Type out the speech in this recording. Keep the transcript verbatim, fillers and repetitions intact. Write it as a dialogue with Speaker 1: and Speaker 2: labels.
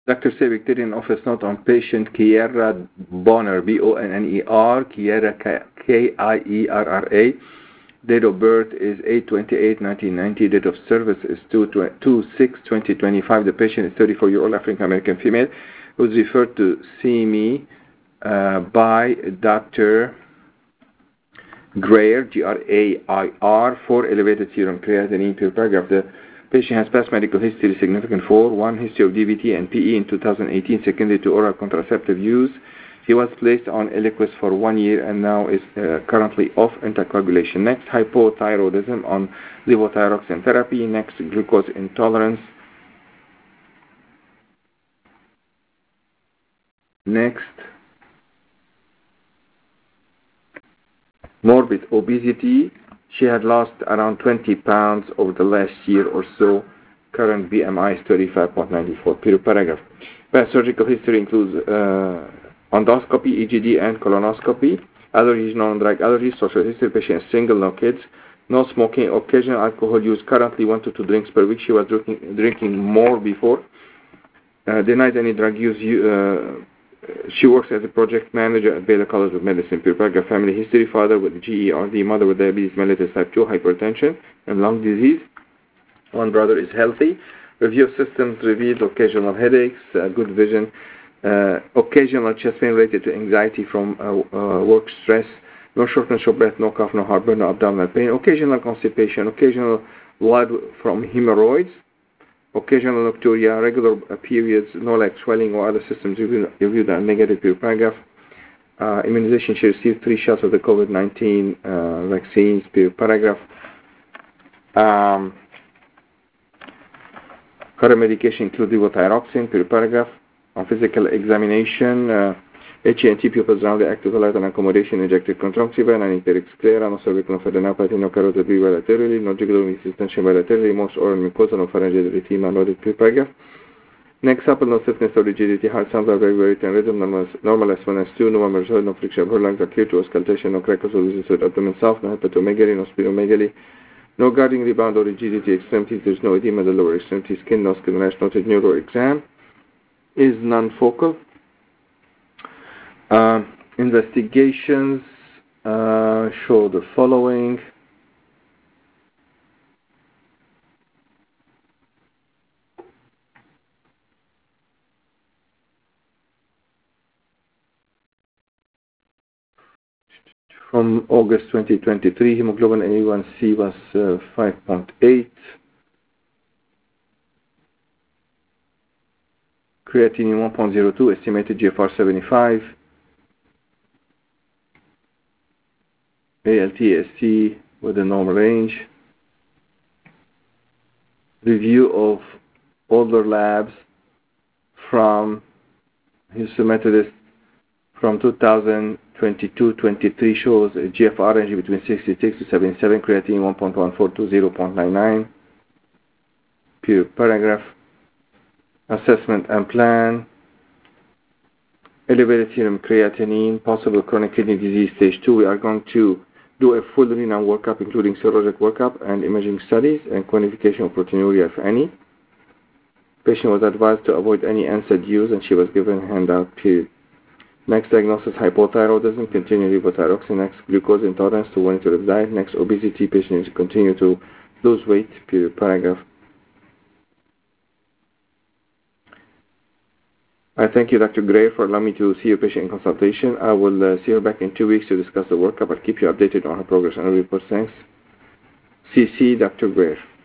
Speaker 1: Doctor Sabik did an office note on patient Kiera Bonner, B O N N E R, Kiera, K I E R R A. Date of birth is eight twenty-eight nineteen ninety. Date of service is two six twenty twenty-five. The patient is thirty-four-year-old African-American female who was referred to see me uh, by Doctor Grair, G R A I R, for elevated serum creatinine per paragraph. The patient has past medical history significant for one, history of D V T and P E in two thousand eighteen secondary to oral contraceptive use. He was placed on Eliquis for one year and now is uh, currently off anticoagulation. Next, hypothyroidism on levothyroxine therapy. Next, glucose intolerance. Next, morbid obesity. She had lost around twenty pounds over the last year or so. Current B M I is thirty-five point nine four. Period paragraph. Past surgical history includes uh, endoscopy, E G D, and colonoscopy. Allergies, non-drug allergies. Social history. Patient is single, no kids. No smoking. Occasional alcohol use. Currently one to two drinks per week. She was drinking, drinking more before. Uh, denied any drug use. Uh, She works as a project manager at Baylor College of Medicine. Paragraph. Family history: father with G E R D, mother with diabetes mellitus type two, hypertension, and lung disease. One brother is healthy. Review of systems revealed occasional headaches, uh, good vision, uh, occasional chest pain related to anxiety from uh, uh, work stress, no shortness of breath, no cough, no heartburn, no abdominal pain, occasional constipation, occasional blood from hemorrhoids, occasional nocturia, regular periods, no leg swelling or other systems reviewed are negative. Paragraph. Uh, immunization: she received three shots of the COVID nineteen uh, vaccines. Paragraph. Um, current medication include levothyroxine. Paragraph. On physical examination, uh, H E N T pupils roundly active light and accommodation, injected conjunctiva, non-enteric sclera, no cervical adenopathy, no carotid bilaterally, no jugular extension bilaterally, most oral mucosa, no pharyngeal erythema, noted. Paragraph. Next, supple, no stiffness or rigidity, heart sounds are very, very rhythm, normal, normal S one, S two, no emergency, no friction of her lungs, acute to auscultation, no crackles or resisted abdomen soft, no hepatomegaly, no splenomegaly, no guarding rebound or rigidity extremities, there's no edema in the lower extremity, skin, no skin rash, noted. Neuro exam is non-focal. Uh, investigations uh, show the following. From August twenty twenty-three, hemoglobin A one C was uh, five point eight. Creatinine one point zero two, estimated G F R seventy-five. A L T S T with a normal range. Review of older labs from Houston Methodist from two thousand twenty-two twenty-three shows a G F R range between sixty-six to seventy-seven, creatinine one point one four to zero point nine nine. Period paragraph. Assessment and plan. Elevated serum creatinine, possible chronic kidney disease stage two. We are going to do a full renal workup, including serologic workup and imaging studies and quantification of proteinuria, if any. Patient was advised to avoid any N SAID use, and she was given handout. Period. Next, diagnosis: hypothyroidism, continue levothyroxine. Next, glucose intolerance to monitor the diet. Next, obesity, patient needs to continue to lose weight. Period paragraph. I thank you, Doctor Gray, for allowing me to see your patient in consultation. I will uh, see her back in two weeks to discuss the workup. I'll keep you updated on her progress and report. Thanks. C C, Doctor Gray.